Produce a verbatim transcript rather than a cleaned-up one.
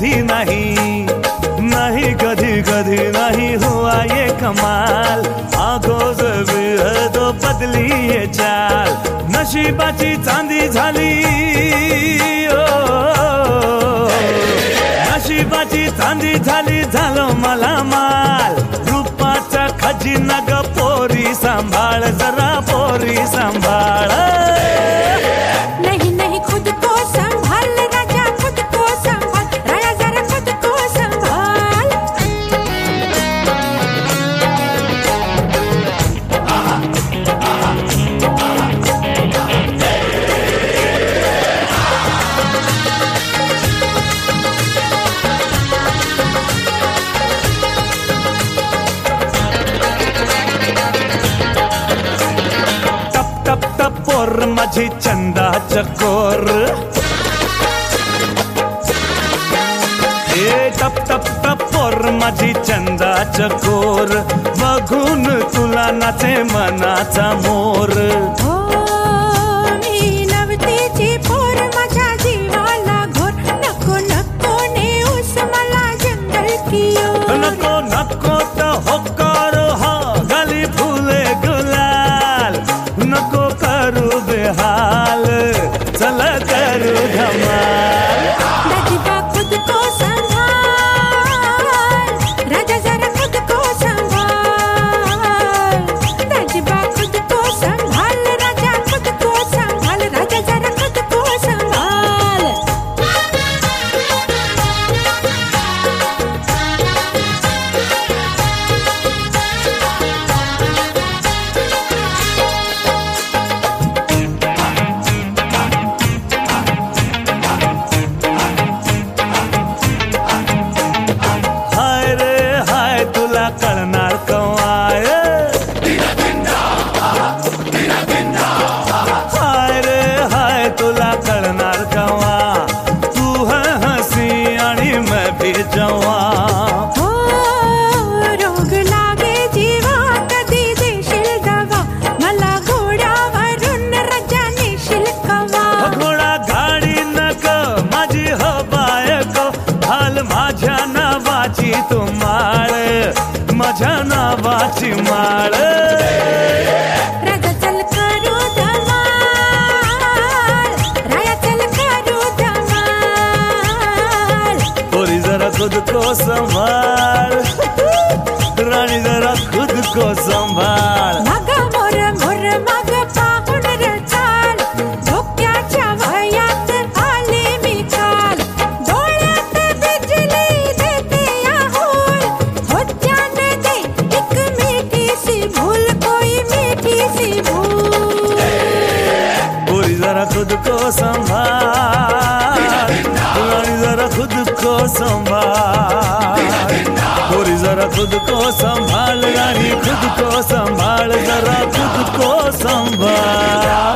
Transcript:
कभी नहीं, नहीं कभी कभी नहीं हुआ ये कमाल। आंखों से भी है तो बदली ये चाल, नशिबाची चांदी झाली ओ, नशिबाची चांदी झाली झालो मला माल। रूपाचा खजिना ग पोरी सांभाळ, जरा पोरी सांभाळ। नहीं नहीं खुद को संभाल राजा, खुद को संभाल राजा, जरा खुद को संभाल। टप टप पोर माझी चंदा चकोर, ए टप टप टप पोर माझी चंदा चकोर। बघून तुला नाचे मनाचा मोर। हो मी नवतीची पोर माझ्या जीवाला घोर, नको नको नेऊस मला जंगल की ओर। नको नको तो होकार हा गली फुले गुलाल, नको करू बेहाल चल करू धमाल। राजीबा खुद को संभाल राजा, जरा खुद को संभाल। राजीबा खुद को संभाल राजा, खुद को संभाल राजा, जरा खुद को संभाल। हाय रे हाय तुला कळणार कवाय, हाय रे हाय तुला कळणार कवा। तू है हसी आणि मैं भी जवा। हो रोग लागे जीवा कधी देशील दवा, मला घोड्यावरून राजा नेशील कवा। घोडा गाडी नक माझी हो बायको, हाल माझ्या नावाची तू माळ, माझ्या नावाची माळ। राजा चल करू धमाल, राया चल करू धमाल। पोरी जरा खुद को संभाल, राणी जरा खुद को संभाल। माग मोर मोर माग पाहून र चाल, धोक्याच्या वयात आले मी काल। डोळ्यात बिजली देते या होल, होत्यान दे एक मीठी सी भूल, कोई मीठी सी भूल। पोरी जरा खुद को संभाल, रानी जरा खुद को संभाल। पोरी जरा खुद को संभाल, रानी खुद को संभाल, जरा खुद को संभाल।